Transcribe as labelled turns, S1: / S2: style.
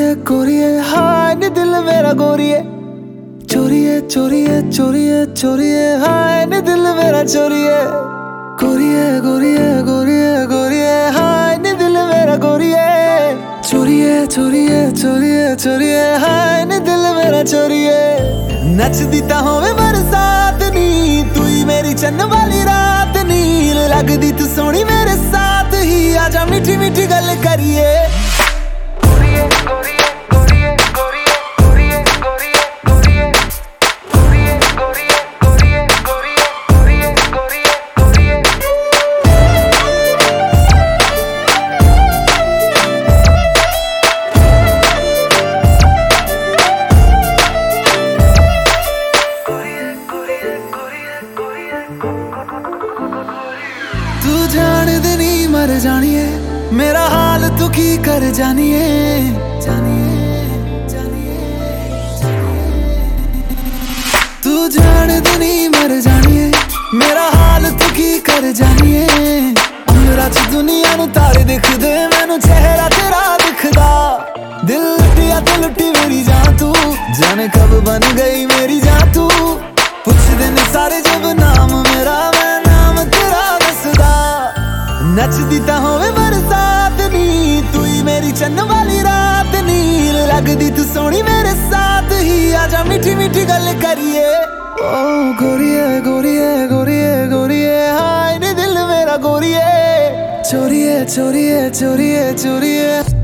S1: गोरिए हाय नी दिल मेरा गोरिए, चोरिए चोरिए चोरिए चोरिए हाय नी दिल मेरा चोरिए, गोरिए गोरिए गोरिए गोरिए हाय नी दिल मेरा गोरिए, चोरिए चोरिए चोरिए चोरिए हाय नी दिल मेरा चोरिए। नचदी ता होवे बरसात नी, तू ही मेरी चन्न वाली रात नी, लगदी तू सोहनी मेरे साथ ही, आजा मीठी मीठी गल करिए। तू जान दे नी मर जानिए, मेरा हाल तू की कर जानिए, जानिए जानिए तू जान दे नी मर जानिए, मेरा हाल तू की कर जानिए। मेरा च दुनिया नू तारे दिखदे, मैनू चेहरा तेरा दिखदा, दिल लुटिया ते लुटी मेरी जान तू, जाने कब बन गई मेरी जान तू, पुछदे ने सारे जब नाम मेरा, मैं नाम तेरा दसदा। नचदी ता होवे बरसात नी, तू ही मेरी चन्न वाली रात नी, लगदी तू सोहनी मेरे साथ ही, आजा मीठी मीठी गल करिए। ओ गोरिए गोरिए गोरिए गोरिए हाय नी दिल मेरा गोरिए, चोरिए चोरिए चोरिए चोरिए।